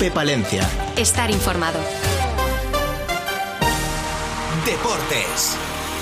COPE Palencia. Estar informado. Deportes.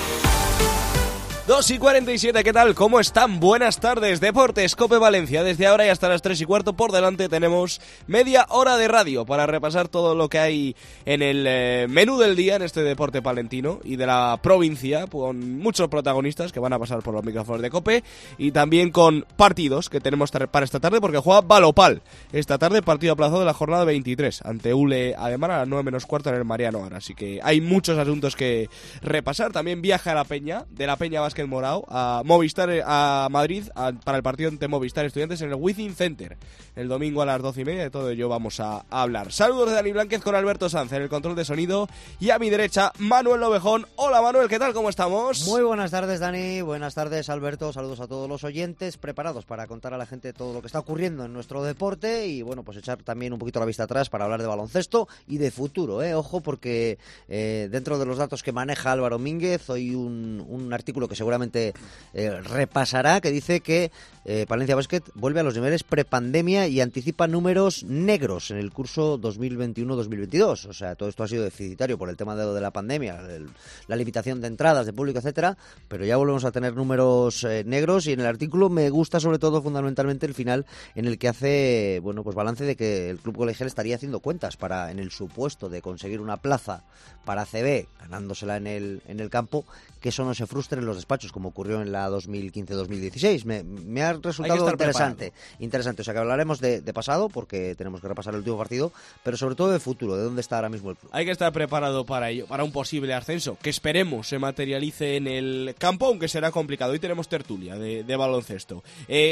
2:47, ¿qué tal? ¿Cómo están? Buenas tardes, Deportes COPE Valencia. Desde ahora y hasta las 3:15 por delante tenemos media hora de radio para repasar todo lo que hay en el menú del día en este deporte palentino y de la provincia, con muchos protagonistas que van a pasar por los micrófonos de COPE y también con partidos que tenemos para esta tarde, porque juega Valopal esta tarde, partido aplazado de la jornada 23 ante Ule Ademar a las 9:15 en el Mariano ahora. Así que hay muchos asuntos que repasar. También viaja a la Peña, de la Peña Básquet Morao a Movistar, a Madrid, para el partido ante Movistar Estudiantes en el Wizzing Center el domingo a las 12:30. De todo ello vamos a hablar. Saludos de Dani Blánquez con Alberto Sanz en el control de sonido y a mi derecha Manuel Lovejón. Hola Manuel, ¿qué tal? ¿Cómo estamos? Muy buenas tardes, Dani, buenas tardes, Alberto. Saludos a todos los oyentes, preparados para contar a la gente todo lo que está ocurriendo en nuestro deporte y bueno, pues echar también un poquito la vista atrás para hablar de baloncesto y de futuro, ojo, porque dentro de los datos que maneja Álvaro Mínguez, hoy un artículo que seguramente repasará, que dice que Palencia Basket vuelve a los niveles prepandemia y anticipa números negros en el curso 2021-2022. O sea, todo esto ha sido deficitario por el tema de la pandemia, la limitación de entradas, de público, etcétera, pero ya volvemos a tener números negros y en el artículo me gusta sobre todo fundamentalmente el final en el que hace, bueno, pues balance de que el club colegial estaría haciendo cuentas para, en el supuesto de conseguir una plaza para ACB, ganándosela en el campo, que eso no se frustre en los despachos como ocurrió en la 2015-2016. Me ha resultado interesante. O sea, que hablaremos de pasado, porque tenemos que repasar el último partido, pero sobre todo de futuro, de dónde está ahora mismo el club. Hay que estar preparado para ello, para un posible ascenso, que esperemos se materialice en el campo, aunque será complicado. Hoy tenemos tertulia de baloncesto.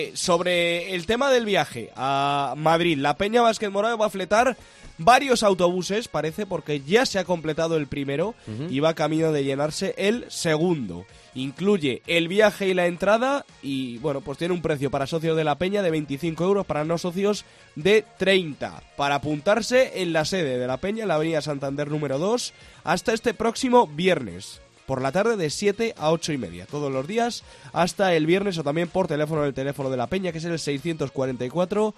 Sobre el tema del viaje a Madrid, la Peña Básquet Morao va a fletar varios autobuses, parece, porque ya se ha completado el primero y va camino de llenarse el segundo. Incluye el viaje y la entrada y, bueno, pues tiene un precio para socios de la Peña de 25 euros, para no socios de 30. Para apuntarse en la sede de la Peña, en la avenida Santander número 2, hasta este próximo viernes por la tarde de 7 a 8:30, todos los días hasta el viernes, o también por teléfono, el teléfono de la Peña, que es el 644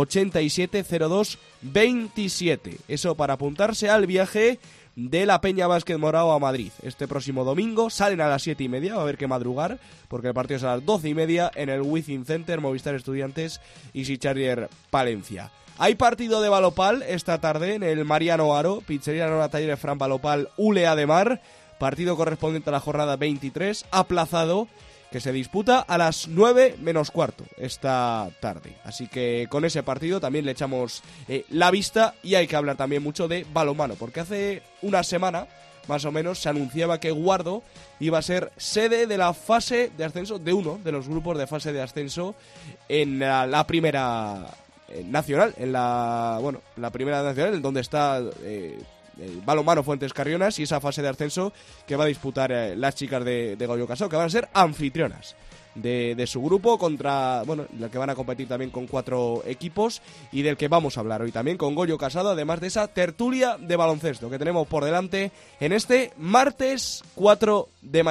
8702 27. Eso para apuntarse al viaje de la Peña Básquet Morao a Madrid este próximo domingo. Salen a las 7:30, va a haber que madrugar porque el partido es a las 12:30 en el Wizzing Center, Movistar Estudiantes y Sicharrier Palencia. Hay partido de Valopal esta tarde en el Mariano Aro, Pizzería Nora Talleres Fran Valopal Ule Ademar, partido correspondiente a la jornada 23, aplazado, que se disputa a las 9:15 esta tarde. Así que con ese partido también le echamos la vista, y hay que hablar también mucho de balonmano, porque hace una semana, más o menos, se anunciaba que Guardo iba a ser sede de la fase de ascenso, de uno de los grupos de fase de ascenso en la primera nacional, en la primera nacional, en donde está el balonmano Fuentes Carrionas, y esa fase de ascenso que va a disputar las chicas de Goyo Casado, que van a ser anfitrionas de su grupo, contra, bueno, la que van a competir también con 4 equipos, y del que vamos a hablar hoy también con Goyo Casado, además de esa tertulia de baloncesto que tenemos por delante en este miércoles 4 de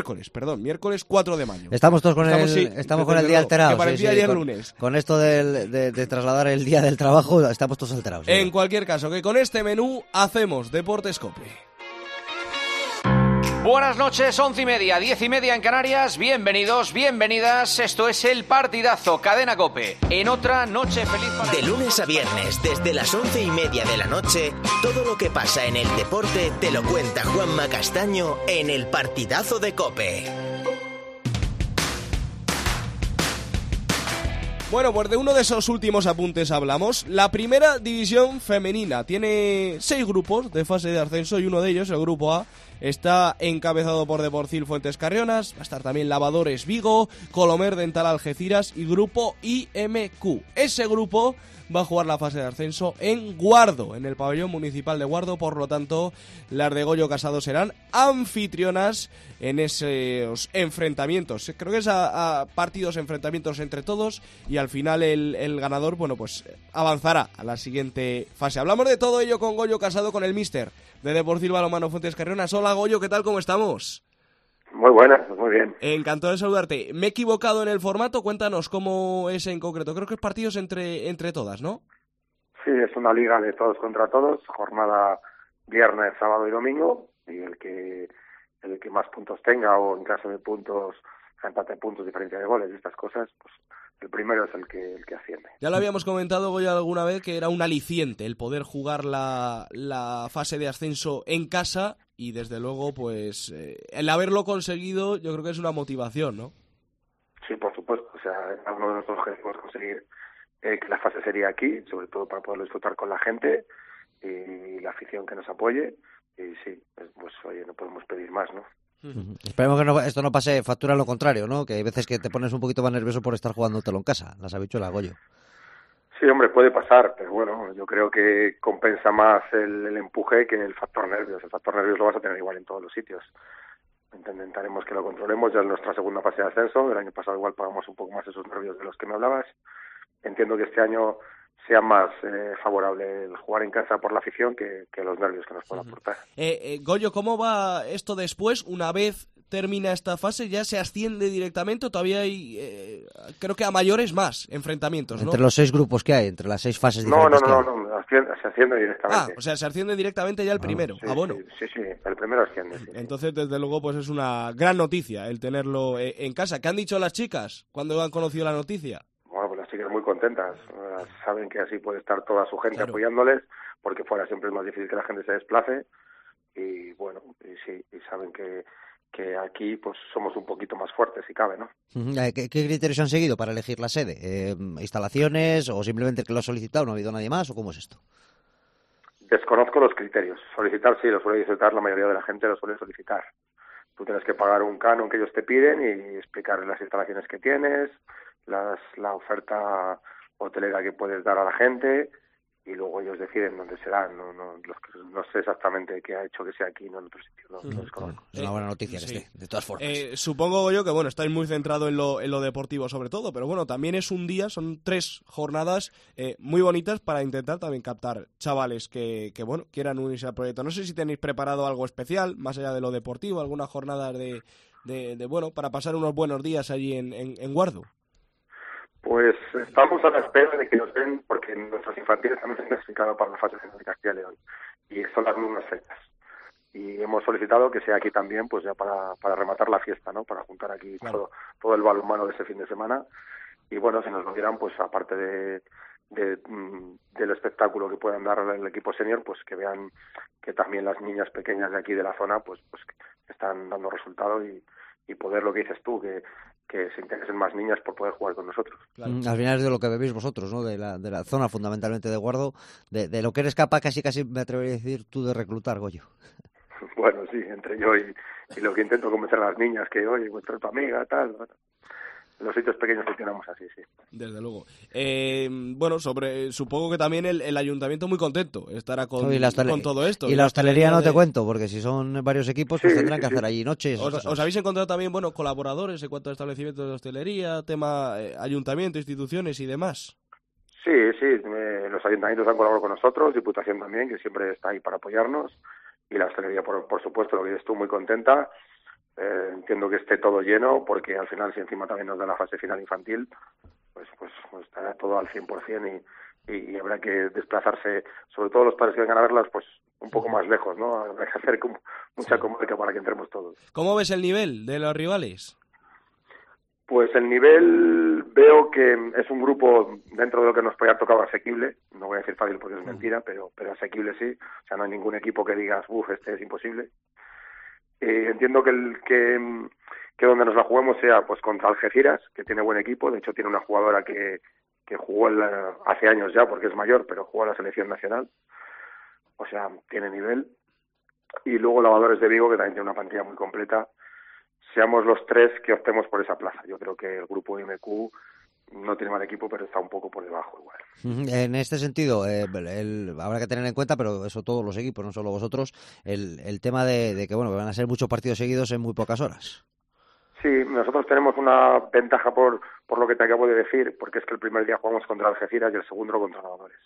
mayo. Estamos todos con el día alterado. Que parecía ayer lunes. Con esto de trasladar el día del trabajo, estamos todos alterados. En cualquier caso, que con este menú hacemos Deportes COPE. Buenas noches, 11:30, 10:30 en Canarias. Bienvenidos, bienvenidas. Esto es El Partidazo, Cadena COPE. En otra noche feliz para... De lunes a viernes, desde las 11:30 de la noche, todo lo que pasa en el deporte te lo cuenta Juanma Castaño en El Partidazo de COPE. Bueno, pues de uno de esos últimos apuntes hablamos. La primera división femenina tiene 6 grupos de fase de ascenso, y uno de ellos, el grupo A, está encabezado por Deporcil Fuentes Carrionas. Va a estar también Lavadores Vigo, Colomer Dental Algeciras y grupo IMQ. Ese grupo va a jugar la fase de ascenso en Guardo, en el pabellón municipal de Guardo. Por lo tanto, las de Goyo Casado serán anfitrionas en esos enfrentamientos. Creo que es a partidos, enfrentamientos entre todos, y al final el ganador, bueno, pues avanzará a la siguiente fase. Hablamos de todo ello con Goyo Casado, con el míster de Deportivo Balonmano Fuentes Carrionas. Hola Goyo, ¿qué tal? ¿Cómo estamos? Muy buenas, muy bien. Encantado de saludarte. ¿Me he equivocado en el formato? Cuéntanos cómo es en concreto. Creo que es partidos entre todas, ¿no? Sí, es una liga de todos contra todos, jornada viernes, sábado y domingo, y el que más puntos tenga, o en caso de puntos, empate de puntos, diferencia de goles y estas cosas, pues el primero es el que asciende. Ya lo habíamos comentado, Goyo, alguna vez, que era un aliciente el poder jugar la fase de ascenso en casa, y desde luego, pues, el haberlo conseguido, yo creo que es una motivación, ¿no? Sí, por supuesto, o sea, era uno de nuestros objetivos conseguir que la fase sería aquí, sobre todo para poderlo disfrutar con la gente y la afición que nos apoye, y sí, pues oye, no podemos pedir más, ¿no? Esperemos que esto no pase factura lo contrario, ¿no? Que hay veces que te pones un poquito más nervioso por estar jugándotelo en casa, las habichuelas, Goyo. Sí, hombre, puede pasar, pero bueno, yo creo que compensa más el empuje que el factor nervios. El factor nervios lo vas a tener igual en todos los sitios. Intentaremos que lo controlemos, ya en nuestra segunda fase de ascenso. El año pasado igual pagamos un poco más esos nervios de los que me hablabas. Entiendo que este año sea más favorable el jugar en casa por la afición que los nervios que nos pueda aportar. Goyo, ¿cómo va esto después? Una vez termina esta fase, ¿ya se asciende directamente o todavía hay, creo que a mayores más enfrentamientos, ¿no? Entre los 6 grupos que hay, entre las 6 fases No, diferentes que hay. se asciende directamente. O sea, se asciende directamente ya el primero. Sí, bueno. Sí, el primero asciende. Sí. Entonces, desde luego, pues es una gran noticia el tenerlo en casa. ¿Qué han dicho las chicas cuando han conocido la noticia? Bueno, pues las chicas muy contentas. Saben que así puede estar toda su gente apoyándoles, porque fuera siempre es más difícil que la gente se desplace. Y bueno, y saben que aquí pues somos un poquito más fuertes si cabe, ¿no? ¿Qué criterios han seguido para elegir la sede? ¿Instalaciones o simplemente que lo ha solicitado, no ha habido nadie más o cómo es esto? Desconozco los criterios. Solicitar sí, lo suele solicitar, la mayoría de la gente lo suele solicitar. Tú tienes que pagar un canon que ellos te piden y explicar las instalaciones que tienes, la oferta hotelera que puedes dar a la gente, y luego ellos deciden dónde serán. No sé exactamente qué ha hecho que sea aquí, no en otro sitio, no desconozco. Es una buena noticia que esté, de todas formas. Supongo yo que, bueno, estáis muy centrado en lo deportivo sobre todo, pero bueno, también es un día, son 3 jornadas muy bonitas para intentar también captar chavales que bueno, quieran unirse al proyecto. No sé si tenéis preparado algo especial, más allá de lo deportivo, alguna jornada de bueno, para pasar unos buenos días allí en Guardo. Pues estamos a la espera de que nos den, porque nuestros infantiles también se han clasificado para la fase final de Castilla y León, y son las mismas fechas. Y hemos solicitado que sea aquí también, pues ya para rematar la fiesta, ¿no? Para juntar aquí todo el balonmano de ese fin de semana. Y bueno, si nos lo dieran, pues aparte del espectáculo que puedan dar el equipo senior, pues que vean que también las niñas pequeñas de aquí de la zona, pues que están dando resultado y poder, lo que dices tú, que se interesen más niñas por poder jugar con nosotros. Claro. Al final es de lo que bebéis vosotros, ¿no? De la zona fundamentalmente de Guardo, de lo que eres capaz casi me atrevería a decir tú de reclutar, Goyo. Bueno, sí, entre yo y lo que intento convencer a las niñas que, oye, vuestra tu amiga, tal, bueno. Los sitios pequeños funcionamos así, sí. Desde luego. Bueno, supongo que también el ayuntamiento muy contento estará con todo esto. Y la hostelería no te cuento, porque si son varios equipos, pues tendrán que hacer allí noches. ¿Os habéis encontrado también, bueno, colaboradores en cuanto a establecimientos de hostelería, tema ayuntamiento, instituciones y demás? Sí, los ayuntamientos han colaborado con nosotros, Diputación también, que siempre está ahí para apoyarnos, y la hostelería, por supuesto, lo que dices tú, muy contenta. Entiendo que esté todo lleno, porque al final, si encima también nos da la fase final infantil, pues estará todo al 100%, y habrá que desplazarse, sobre todo los padres que vengan a verlas, pues un poco más lejos, ¿no? Habrá que hacer mucha comarca para que entremos todos. ¿Cómo ves el nivel de los rivales? Pues el nivel veo que es un grupo dentro de lo que nos puede haber tocado asequible, no voy a decir fácil porque es mentira, pero asequible sí, o sea, no hay ningún equipo que digas, este es imposible. Entiendo que donde nos la juguemos sea pues contra Algeciras, que tiene buen equipo, de hecho tiene una jugadora que jugó hace años ya, porque es mayor, pero jugó a la selección nacional, o sea, tiene nivel. Y luego Lavadores de Vigo, que también tiene una plantilla muy completa. Seamos los 3 que optemos por esa plaza. Yo creo que el grupo IMQ no tiene mal equipo, pero está un poco por debajo igual. En este sentido, habrá que tener en cuenta, pero eso todos los equipos, no solo vosotros, el tema de que bueno, que van a ser muchos partidos seguidos en muy pocas horas. Sí, nosotros tenemos una ventaja por lo que te acabo de decir, porque es que el primer día jugamos contra Algeciras y el segundo contra Lavadores.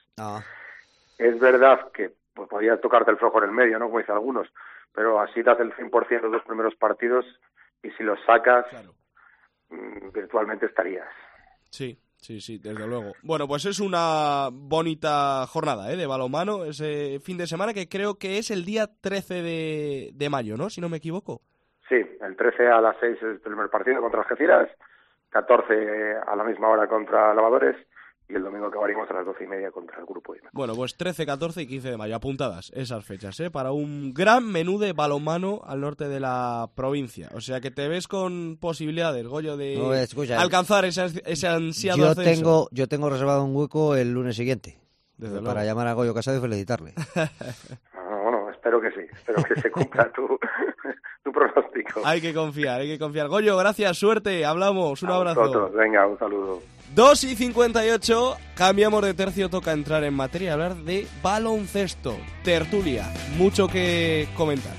Es verdad que pues, podría tocarte el flojo en el medio, ¿no? Como dicen algunos, pero así das el 100% de los 2 primeros partidos, y si los sacas, virtualmente estarías. Sí, Sí, desde luego. Bueno, pues es una bonita jornada de balonmano, ese fin de semana que creo que es el día 13 de mayo, ¿no? Si no me equivoco. Sí, el 13 a las 6 es el primer partido contra Algeciras, 14 a la misma hora contra Lavadores y el domingo acabaremos a las 12:30 contra el Grupo IMEC. Bueno, pues 13, 14 y 15 de mayo, apuntadas esas fechas, para un gran menú de balonmano al norte de la provincia. O sea que te ves con posibilidades, Goyo, de alcanzar ese ansiado ascenso. Yo tengo reservado un hueco el lunes siguiente para llamar a Goyo Casado y felicitarle. Bueno, espero que sí, espero que se cumpla tu pronóstico. Hay que confiar. Goyo, gracias, suerte, hablamos, un abrazo. Vosotros, venga, un saludo. 2:58, cambiamos de tercio, toca entrar en materia, hablar de baloncesto, tertulia, mucho que comentar.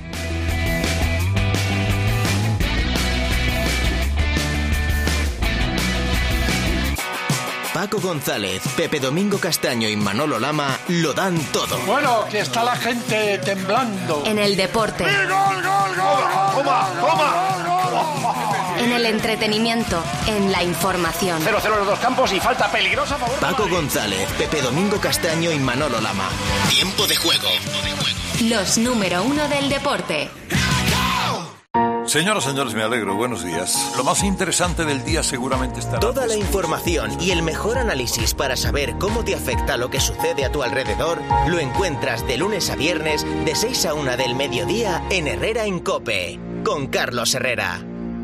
Paco González, Pepe Domingo Castaño y Manolo Lama lo dan todo. Bueno, que está la gente temblando. En el deporte. ¡Gol! ¡Toma! En el entretenimiento, en la información. 0-0 en los dos campos y falta peligrosa a favor. Paco González, Pepe Domingo Castaño y Manolo Lama. Tiempo de juego. Los número 1 del deporte. Señoras, señores, me alegro. Buenos días. Lo más interesante del día seguramente estará... Toda la información y el mejor análisis para saber cómo te afecta lo que sucede a tu alrededor lo encuentras de lunes a viernes de 6 a 1 del mediodía en Herrera en COPE, con Carlos Herrera.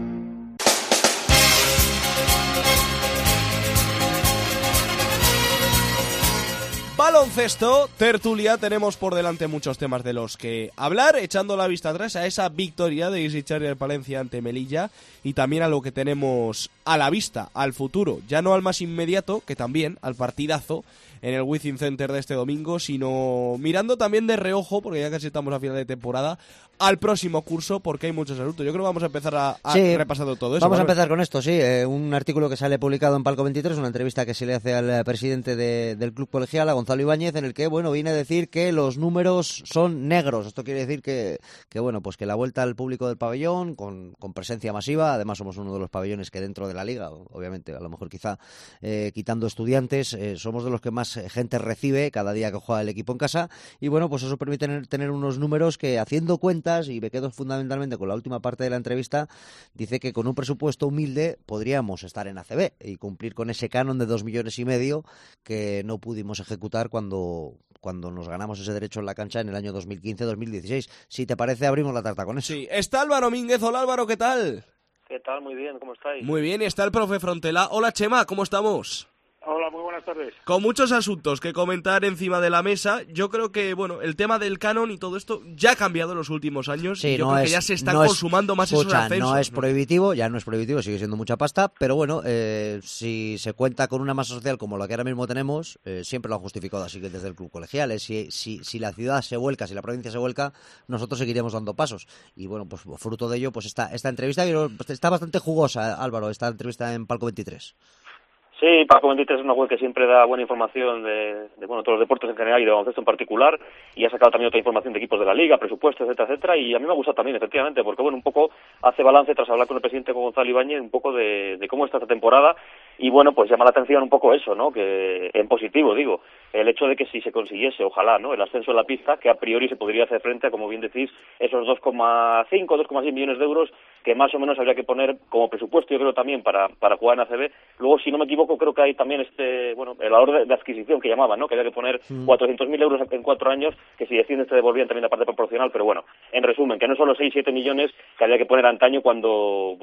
Baloncesto, tertulia, tenemos por delante muchos temas de los que hablar, echando la vista atrás a esa victoria de Isi Charrier Palencia ante Melilla y también a lo que tenemos a la vista, al futuro, ya no al más inmediato, que también al partidazo en el Wizzing Center de este domingo, sino mirando también de reojo, porque ya casi estamos a final de temporada, al próximo curso, porque hay muchos asuntos. Yo creo que vamos a empezar a repasar todo eso. Vamos a empezar con esto, sí. Un artículo que sale publicado en Palco 23, una entrevista que se le hace al presidente del club colegial, a Gonzalo Ibáñez, en el que, viene a decir que los números son negros. Esto quiere decir que pues que la vuelta al público del pabellón, con presencia masiva, además somos uno de los pabellones que dentro de la liga, obviamente, a lo mejor quizá quitando estudiantes, somos de los que más gente recibe cada día que juega el equipo en casa, y pues eso permite tener unos números que, haciendo cuentas, y me quedo fundamentalmente con la última parte de la entrevista, dice que con un presupuesto humilde podríamos estar en ACB y cumplir con ese canon de 2,5 millones que no pudimos ejecutar cuando nos ganamos ese derecho en la cancha en el año 2015-2016. Si te parece, abrimos la tarta con eso. Sí, está Álvaro Mínguez. Hola, Álvaro, ¿qué tal? ¿Qué tal? Muy bien, ¿cómo estáis? Muy bien, y está el profe Frontela. Hola, Chema, ¿cómo estamos? Hola, muy buenas tardes. Con muchos asuntos que comentar encima de la mesa. Yo creo que, el tema del canon y todo esto ya ha cambiado en los últimos años. Sí, y yo creo que ya se están consumando más esos ascensos. No es prohibitivo, ya no es prohibitivo, sigue siendo mucha pasta, pero si se cuenta con una masa social como la que ahora mismo tenemos, siempre lo han justificado así que desde el club colegial. Si la ciudad se vuelca, si la provincia se vuelca, nosotros seguiremos dando pasos. Y pues fruto de ello, pues esta entrevista está bastante jugosa, Álvaro, esta entrevista en Palco 23. Sí, Palco 23 es una web que siempre da buena información de todos los deportes en general y de baloncesto en particular, y ha sacado también otra información de equipos de la liga, presupuestos, etcétera, y a mí me ha gustado también, efectivamente, porque un poco hace balance tras hablar con el presidente, con Gonzalo Ibáñez, un poco de cómo está esta temporada, y pues llama la atención un poco eso, ¿no? Que en positivo, digo, el hecho de que si se consiguiese, ojalá, ¿no? El ascenso en la pista, que a priori se podría hacer frente a, como bien decís, esos 2,6 millones de euros que más o menos habría que poner como presupuesto, yo creo, también para jugar en ACB. Luego, si no me equivoco, creo que hay también el valor de adquisición que llamaban, ¿no? Que había que poner 400.000 euros en 4 años, que si desciendes te devolvían también la parte proporcional, pero en resumen, que no son los 6-7 millones que había que poner antaño cuando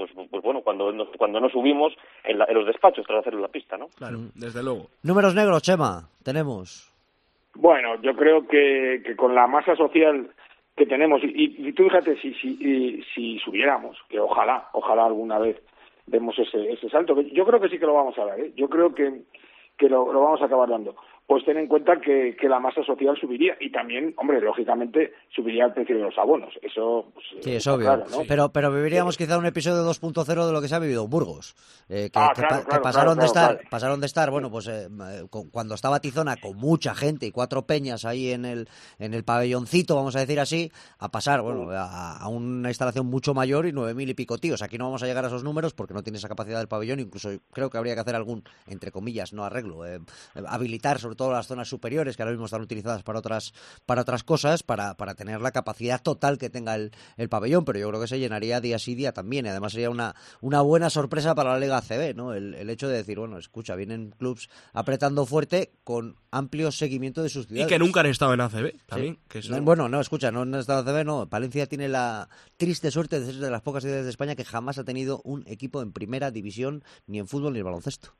no subimos en los despachos tras hacerlo en la pista, ¿no? Claro, desde luego. Números negros, Chema, tenemos. Bueno, yo creo que con la masa social que tenemos, y tú fíjate, si subiéramos, que ojalá alguna vez demos ese salto, yo creo que sí que lo vamos a dar, yo creo que lo vamos a acabar dando, pues ten en cuenta que la masa social subiría y también, hombre, lógicamente subiría el precio de los abonos. Eso pues, sí, es obvio. Claro, ¿no? Pero viviríamos quizá un episodio 2.0 de lo que se ha vivido en Burgos. Que pasaron de estar, bueno, pues cuando estaba Tizona con mucha gente y 4 peñas ahí en el pabelloncito, vamos a decir así, a pasar, bueno, a una instalación mucho mayor y 9.000 y pico tíos. Aquí no vamos a llegar a esos números porque no tiene esa capacidad del pabellón. Incluso creo que habría que hacer algún, entre comillas, no arreglo, habilitar sobre todo las zonas superiores que ahora mismo están utilizadas para otras cosas, para tener la capacidad total que tenga el pabellón, pero yo creo que se llenaría día sí día también, y además sería una buena sorpresa para la Liga ACB, ¿no? El hecho de decir, bueno, escucha, vienen clubs apretando fuerte con amplio seguimiento de sus ciudades. Y que nunca han estado en ACB también. Sí. Que eso... Bueno, no, escucha, no han estado en ACB, no. Palencia tiene la triste suerte de ser de las pocas ciudades de España que jamás ha tenido un equipo en primera división, ni en fútbol ni en baloncesto.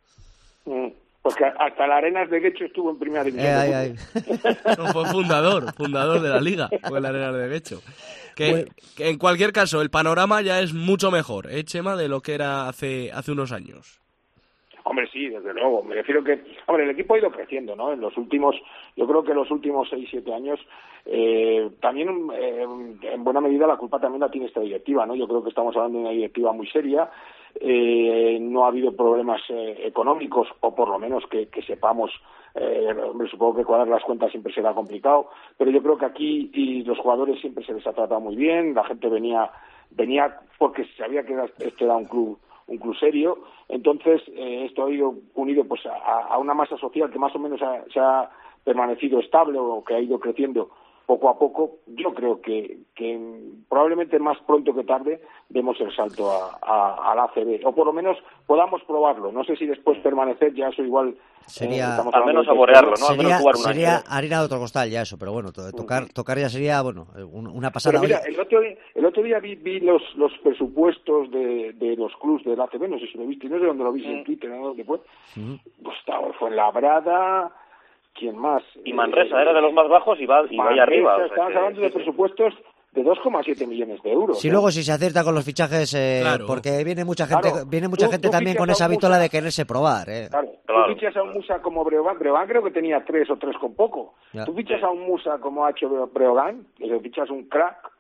Porque hasta la Arenas de Guecho estuvo en primera división. No, fue fundador de la liga, fue la Arenas de Guecho. Que en cualquier caso, el panorama ya es mucho mejor, Chema, de lo que era hace unos años. Hombre, sí, desde luego. Me refiero que, hombre, el equipo ha ido creciendo, ¿no? Yo creo que los últimos 6-7 años, también en buena medida la culpa también la tiene esta directiva, ¿no? Yo creo que estamos hablando de una directiva muy seria. No ha habido problemas económicos, o por lo menos que sepamos. Hombre, supongo que cuadrar las cuentas siempre será complicado, pero yo creo que aquí y los jugadores siempre se les ha tratado muy bien. La gente venía porque sabía que este era un club serio. Entonces esto ha ido unido pues a una masa social que más o menos se ha permanecido estable o que ha ido creciendo poco a poco. Yo creo que probablemente más pronto que tarde demos el salto a la ACB, o por lo menos podamos probarlo. No sé si después permanecer, ya eso igual sería al menos saborearlo, ¿no? Sería harina de otro costal ya eso, pero bueno, tocar ya sería, bueno, una pasada. Pero mira, el otro día vi los presupuestos de los clubs del ACB, no sé si lo viste, no sé dónde lo viste, en Twitter, no sé dónde fue. Pues fue en Labrada. ¿Quién más? Y Manresa era de los más bajos y va arriba. Estamos hablando de presupuestos de 2,7 millones de euros. Sí, luego si se acierta con los fichajes, claro. Porque viene mucha gente también con esa vitola de quererse probar. Claro. Tú fichas a un Musa como Breogán creo que tenía 3 con poco. Ya. Tú fichas a un Musa como ha hecho Breogán, le fichas un crack,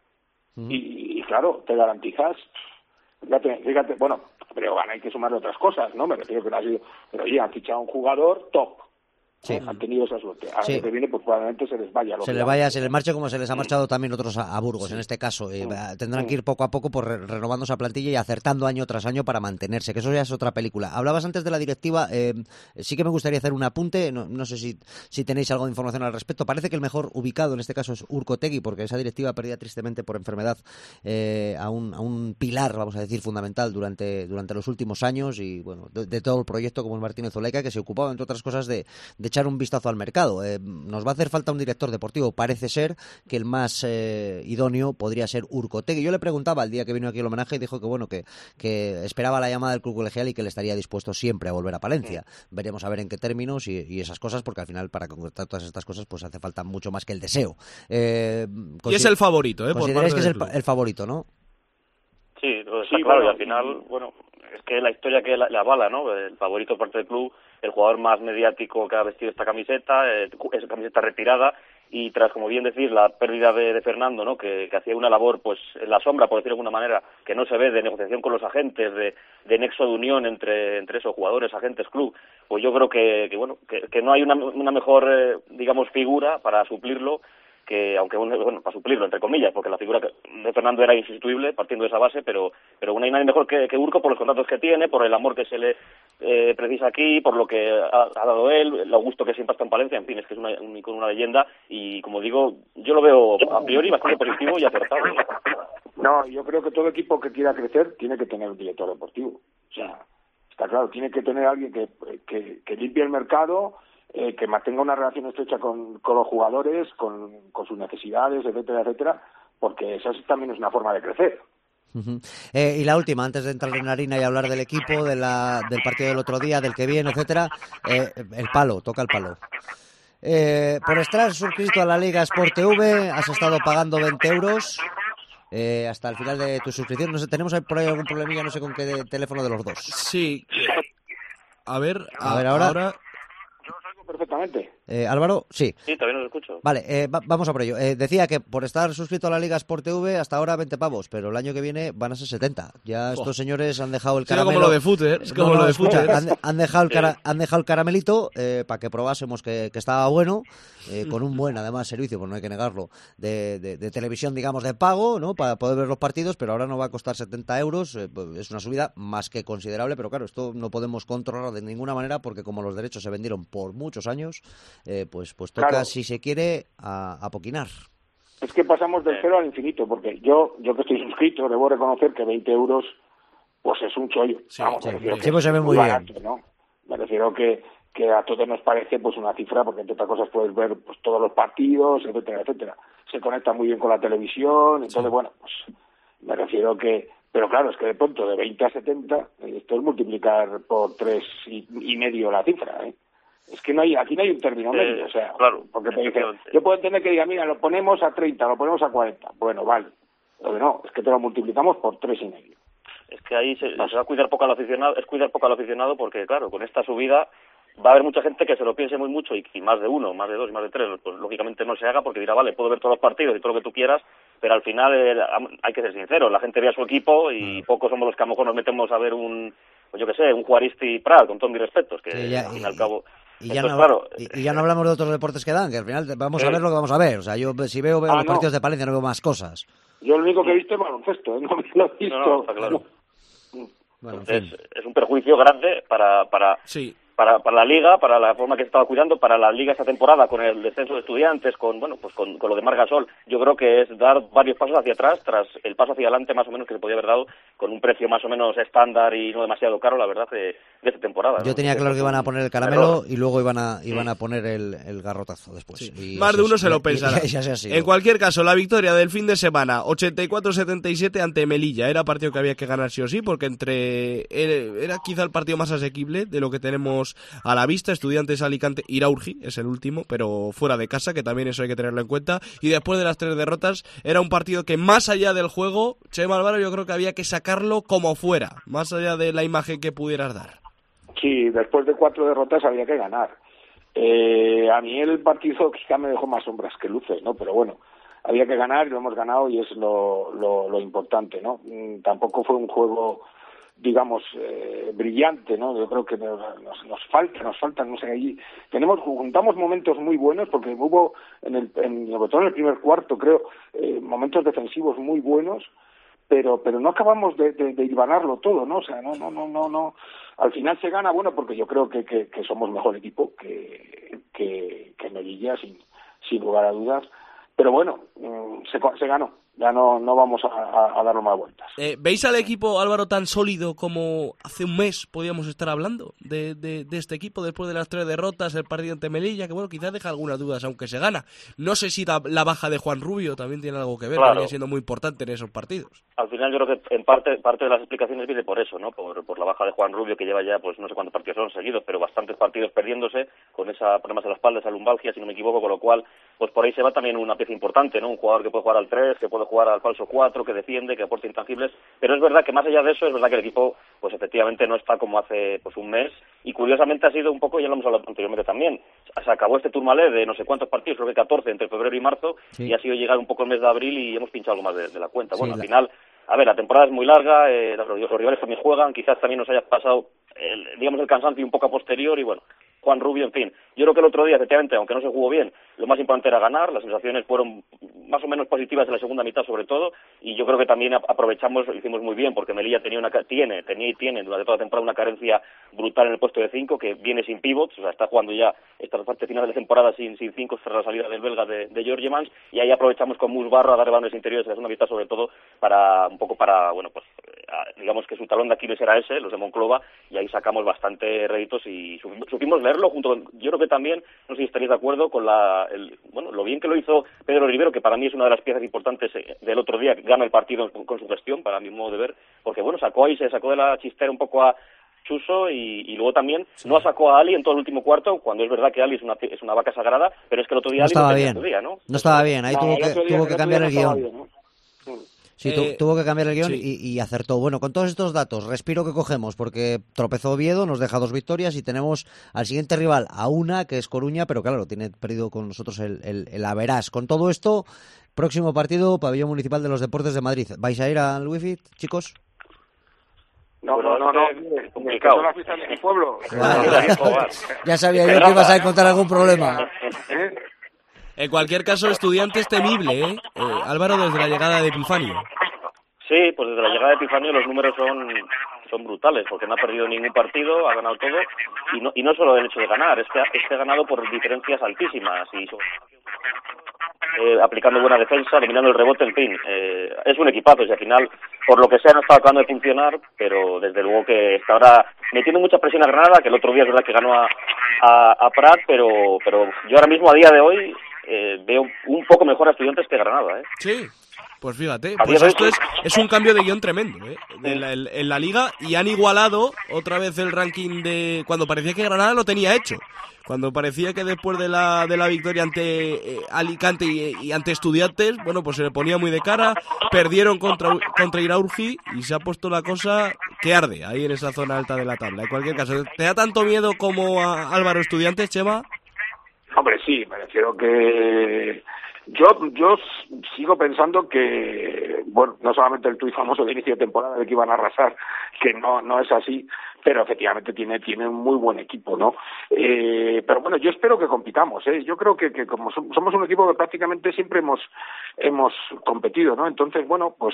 y claro, te garantizas. Fíjate, bueno, Breogán hay que sumarle otras cosas, ¿no? Me refiero que no ha sido, pero oye, han fichado a un jugador top. Sí. Han tenido esa suerte. Ahora que viene, pues probablemente se les vaya. Se les marche como se les ha marchado también otros a Burgos, en este caso. Tendrán que ir poco a poco renovando esa plantilla y acertando año tras año para mantenerse, que eso ya es otra película. Hablabas antes de la directiva, sí que me gustaría hacer un apunte, no sé si tenéis algo de información al respecto. Parece que el mejor ubicado en este caso es Urcotegui, porque esa directiva perdía tristemente por enfermedad a un pilar, vamos a decir, fundamental durante los últimos años, y bueno, de todo el proyecto, como el Martínez Oleca, que se ocupaba, entre otras cosas, de echar un vistazo al mercado. Nos va a hacer falta un director deportivo. Parece ser que el más idóneo podría ser Urcotegui. Yo le preguntaba el día que vino aquí el homenaje y dijo que bueno, que esperaba la llamada del club colegial y que le estaría dispuesto siempre a volver a Palencia. Veremos a ver en qué términos y esas cosas, porque al final para concretar todas estas cosas pues hace falta mucho más que el deseo. Y es el favorito, consideráis que es el favorito, ¿no? Sí, está claro, y al final, bueno, es que la historia que la avala, ¿no? El favorito por parte del club, el jugador más mediático que ha vestido esta camiseta, es camiseta retirada, y tras, como bien decís, la pérdida de Fernando, ¿no? Que hacía una labor, pues, en la sombra, por decirlo de alguna manera, que no se ve, de negociación con los agentes, de nexo de unión entre esos jugadores, agentes, club, pues yo creo que no hay una mejor, digamos, figura para suplirlo, que aunque para suplirlo entre comillas, porque la figura de Fernando era insustituible partiendo de esa base, pero no hay nadie mejor que Urco por los contratos que tiene, por el amor que se le precisa aquí, por lo que ha dado él, el gusto que siempre está en Palencia, en fin, es que es un icono, una leyenda, y como digo, yo lo veo a priori bastante positivo y acertado. No, yo creo que todo equipo que quiera crecer tiene que tener un director deportivo. O sea, está claro, tiene que tener alguien que limpie el mercado, que mantenga una relación estrecha con los jugadores, con sus necesidades, etcétera, etcétera, porque esa también es una forma de crecer. Y la última, antes de entrar en la harina y hablar del equipo, del partido del otro día, del que viene, etcétera, el palo, toca el palo. Por estar suscrito a la Liga Sport TV, has estado pagando 20 euros hasta el final de tu suscripción. No sé, tenemos por ahí algún problemilla, no sé con qué teléfono de los dos. Sí. A ver, ahora. Perfectamente. Álvaro, sí. Sí, también os escucho. Vale, vamos a por ello. Decía que por estar suscrito a la Liga Sport TV hasta ahora 20 pavos, pero el año que viene van a ser 70. Ya estos señores han dejado el caramelo. Es como lo de footer. Es como lo de footer. Han dejado el caramelito para que probásemos que estaba bueno, con un buen, además, servicio, pues no hay que negarlo, de televisión, digamos, de pago, ¿no? Para poder ver los partidos, pero ahora no va a costar 70 euros. Es una subida más que considerable, pero claro, esto no podemos controlar de ninguna manera porque como los derechos se vendieron por muchos años, pues toca, claro, si se quiere, a poquinar. Es que pasamos del cero al infinito, porque yo que estoy suscrito, debo reconocer que 20 euros pues es un chollo. Sí, pues se ve muy barato, bien. ¿No? Me refiero que a todos nos parece pues una cifra, porque entre otras cosas puedes ver pues todos los partidos, etcétera, etcétera. Se conecta muy bien con la televisión, entonces bueno, pues me refiero que... Pero claro, es que de pronto de 20 a 70, esto es multiplicar por 3,5 la cifra, ¿eh? Es que aquí no hay un término medio, o sea, claro, porque yo puedo entender que diga, mira, lo ponemos a 30, lo ponemos a 40, bueno, vale, pero no, es que te lo multiplicamos por 3,5. Es que ahí se va a cuidar poco al aficionado, porque claro, con esta subida va a haber mucha gente que se lo piense muy mucho y más de uno, más de dos, más de tres, pues lógicamente no se haga porque dirá, vale, puedo ver todos los partidos y todo lo que tú quieras, pero al final hay que ser sincero, la gente ve a su equipo y pocos somos los que a lo mejor nos metemos a ver un Juaristi Prat, con todos mis respetos, que al fin y al cabo... Y ya no hablamos de otros deportes que dan, que al final vamos a ver lo que vamos a ver. O sea, yo si veo los partidos de Palencia, no veo más cosas. Yo lo único que he visto es baloncesto, no lo he visto. No, está claro. Bueno, es un perjuicio grande para la Liga, para la forma que se estaba cuidando, para la Liga esta temporada, con el descenso de Estudiantes, con lo de Marc Gasol. Yo creo que es dar varios pasos hacia atrás, tras el paso hacia adelante más o menos que se podía haber dado con un precio más o menos estándar y no demasiado caro, la verdad, de esta temporada. Yo tenía claro que iban a poner el caramelo y luego iban a poner el garrotazo después. Sí. Más de uno se lo pensará. En cualquier caso, la victoria del fin de semana, 84-77 ante Melilla. Era partido que había que ganar sí o sí, porque era quizá el partido más asequible de lo que tenemos a la vista. Estudiantes Alicante, Iraurgi es el último, pero fuera de casa, que también eso hay que tenerlo en cuenta. Y después de las 3 derrotas, era un partido que más allá del juego, Chema Álvaro, yo creo que había que sacarlo como fuera, más allá de la imagen que pudieras dar. Sí, después de 4 derrotas había que ganar. A mí el partido quizá me dejó más sombras que luces, ¿no? Pero bueno, había que ganar y lo hemos ganado y es lo importante, ¿no? Tampoco fue un juego, digamos, brillante, ¿no? Yo creo que nos falta, no sé, allí juntamos momentos muy buenos porque hubo sobre todo en el primer cuarto, creo, momentos defensivos muy buenos, pero no acabamos de hilvanarlo todo, ¿no? O sea, no. Al final se gana, bueno, porque yo creo que somos mejor equipo que Melilla, sin lugar a dudas, pero bueno, se ganó. Ya no vamos a darlo más vueltas. ¿Veis al equipo, Álvaro, tan sólido como hace un mes podíamos estar hablando de este equipo después de las 3 derrotas, el partido ante Melilla, que bueno, quizás deja algunas dudas aunque se gana? No sé si la baja de Juan Rubio también tiene algo que ver, claro. Viene siendo muy importante en esos partidos. Al final yo creo que en parte de las explicaciones viene por eso, ¿no? Por la baja de Juan Rubio, que lleva ya pues no sé cuántos partidos son seguidos, pero bastantes partidos perdiéndose, con esa problemas a la espalda, esa lumbalgia, si no me equivoco, con lo cual pues por ahí se va también una pieza importante, ¿no? Un jugador que puede jugar al 3, que puede jugar al falso 4, que defiende, que aporta intangibles, pero es verdad que más allá de eso, es verdad que el equipo pues efectivamente no está como hace pues un mes, y curiosamente ha sido un poco, ya lo hemos hablado anteriormente también, se acabó este Tourmalet de no sé cuántos partidos, creo que 14 entre febrero y marzo, sí. Y ha sido llegar un poco el mes de abril y hemos pinchado algo más de la cuenta. Bueno, sí, al final, a ver, la temporada es muy larga, los rivales también juegan, quizás también nos haya pasado el cansancio un poco a posterior y bueno, Juan Rubio, en fin. Yo creo que el otro día, efectivamente, aunque no se jugó bien, lo más importante era ganar, las sensaciones fueron más o menos positivas en la segunda mitad sobre todo, y yo creo que también aprovechamos, lo hicimos muy bien, porque Melilla tiene y tiene durante toda la temporada una carencia brutal en el puesto de 5, que viene sin pivots, o sea, está jugando ya esta parte final de la temporada sin 5 tras la salida del belga de George Mans, y ahí aprovechamos con Mus Barro a dar balones interiores en la segunda mitad sobre todo bueno, pues digamos que su talón de Aquiles era ese, los de Monclova, y ahí sacamos bastante réditos y supimos leerlo junto con, yo creo que también, no sé si estaréis de acuerdo con lo bien que lo hizo Pedro Rivero, que para mí es una de las piezas importantes del otro día, gana el partido con su gestión, para mi modo de ver, porque bueno, se sacó de la chistera un poco a Chuso y luego también no sacó a Ali en todo el último cuarto, cuando es verdad que Ali es una vaca sagrada, pero es que el otro día no Ali estaba bien, ¿no? No estaba bien, ahí tuvo que cambiar el guión. Sí, tuvo que cambiar el guión y acertó. Bueno, con todos estos datos, respiro que cogemos, porque tropezó Oviedo, nos deja 2 victorias y tenemos al siguiente rival a una, que es Coruña, pero claro, tiene perdido con nosotros el Averás. Con todo esto, próximo partido, Pabellón Municipal de los Deportes de Madrid. ¿Vais a ir al Wi-Fi, chicos? No. Complicado. Son las fiestas de mi pueblo. Ya sabía yo que ibas a encontrar algún problema. En cualquier caso, Estudiantes temible, ¿eh? Álvaro, desde la llegada de Epifanio. Sí, pues desde la llegada de Epifanio los números son brutales, porque no ha perdido ningún partido, ha ganado todo, y no solo el hecho de ganar, es que ha ganado por diferencias altísimas, y aplicando buena defensa, dominando el rebote, en fin, es un equipazo, y al final, por lo que sea, no está acabando de funcionar, pero desde luego que está ahora metiendo mucha presión a Granada, que el otro día es verdad que ganó a Prat, pero yo ahora mismo, a día de hoy, veo un poco mejor a Estudiantes que Granada, ¿eh? Sí, pues fíjate, pues esto es un cambio de guión tremendo, ¿eh? En la Liga, y han igualado otra vez el ranking de cuando parecía que Granada lo tenía hecho. Cuando parecía que después de la victoria ante Alicante y ante Estudiantes, bueno, pues se le ponía muy de cara, perdieron contra Iraurgi y se ha puesto la cosa que arde ahí en esa zona alta de la tabla. En cualquier caso, ¿te da tanto miedo como a Álvaro Estudiantes, Chema? Hombre, sí, me refiero que yo sigo pensando que, bueno, no solamente el tuit famoso de inicio de temporada de que iban a arrasar, que no es así, pero efectivamente tiene un muy buen equipo, ¿no? Pero bueno, yo espero que compitamos, ¿eh? Yo creo que como somos un equipo que prácticamente siempre hemos competido, ¿no? Entonces, bueno, pues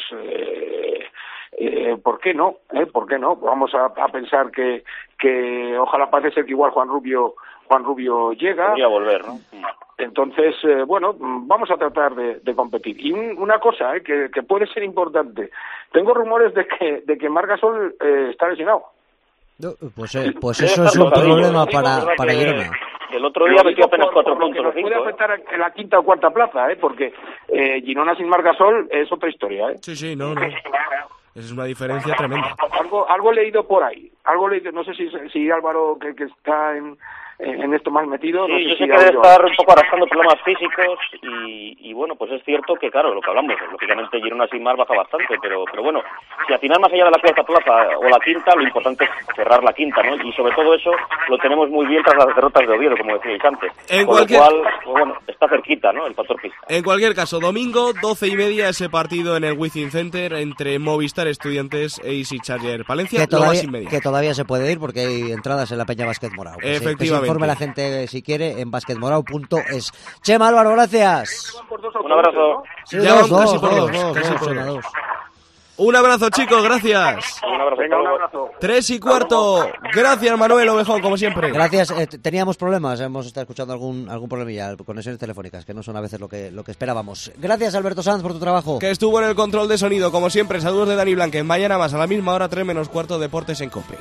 ¿por qué no? ¿Por qué no? Vamos a pensar que ojalá parece ser que igual Juan Rubio llega. Podría volver, ¿no? Entonces, bueno, vamos a tratar de competir. Y una cosa que puede ser importante. Tengo rumores de que Marc Gasol está lesionado. Pues eso es un problema para Girona. El otro día metió apenas 4 puntos. Puede afectar en la quinta o cuarta plaza, porque Girona sin Marc Gasol es otra historia. Sí, no. Es una diferencia tremenda. Algo leído por ahí. No sé si Álvaro, que está en esto más metido. Sí, no sé yo sé si que debe estar un poco arrastrando problemas físicos y bueno, pues es cierto que, claro, lo que hablamos, lógicamente Girona sin Mar baja bastante, pero bueno, si al final más allá de la cuarta plaza o la quinta, lo importante es cerrar la quinta, ¿no? Y sobre todo eso lo tenemos muy bien tras las derrotas de Oviedo, como decíais antes. Con lo cual, pues bueno, está cerquita, ¿no? El factor pista. En cualquier caso, domingo, 12:30, ese partido en el Wizzing Center entre Movistar Estudiantes e Easy Charger Palencia, que todavía se puede ir porque hay entradas en la Peña Básquet Morao. Efectivamente. Informe la gente si quiere en basquetmorao.es. Chema, Álvaro, gracias. Un abrazo. Sí, dos. Un abrazo, chicos, gracias. Un abrazo. Venga, un abrazo. 3:15. Gracias, Manuel Ovejón, como siempre. Gracias. Teníamos problemas, hemos estado escuchando algún problemilla, conexiones telefónicas, que no son a veces lo que esperábamos. Gracias, Alberto Sanz, por tu trabajo. Que estuvo en el control de sonido, como siempre. Saludos de Dani Blanque. Mañana más, a la misma hora, 3:45, Deportes en COPE.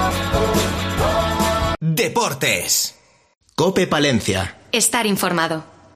Deportes. COPE Palencia. Estar informado.